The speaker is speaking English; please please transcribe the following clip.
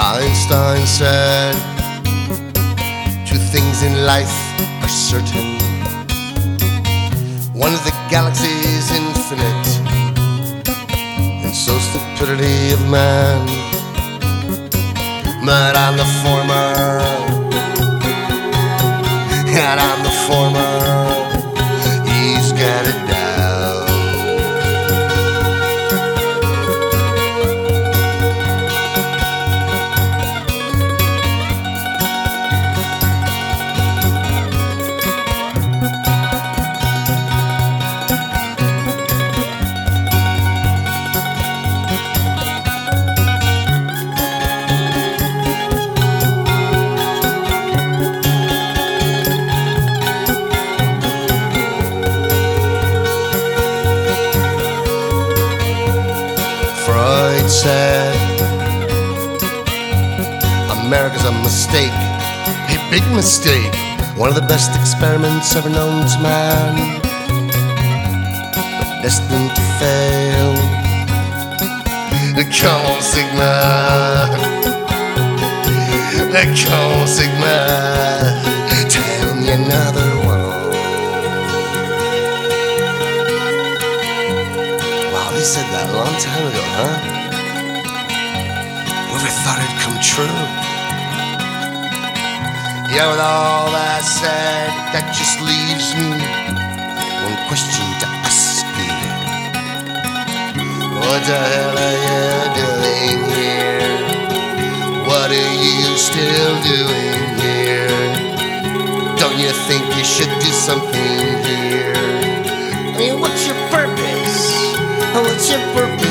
Einstein said, two things in life are certain. One is the galaxy is infinite, and so stupidity of man. But I'm the former, and I'm the former. He's got it down. Freud said, America's a mistake, a big mistake, one of the best experiments ever known to man, but destined to fail. Come on, Sigma. Come on, Sigma. Tell me another one. Wow, they said that a long time ago, huh? Whoever thought it'd come true? Yeah, with all that said, that just leaves me one question to ask you. What the hell are you doing here? What are you still doing here? Don't you think you should do something here? I mean, what's your purpose? What's your purpose?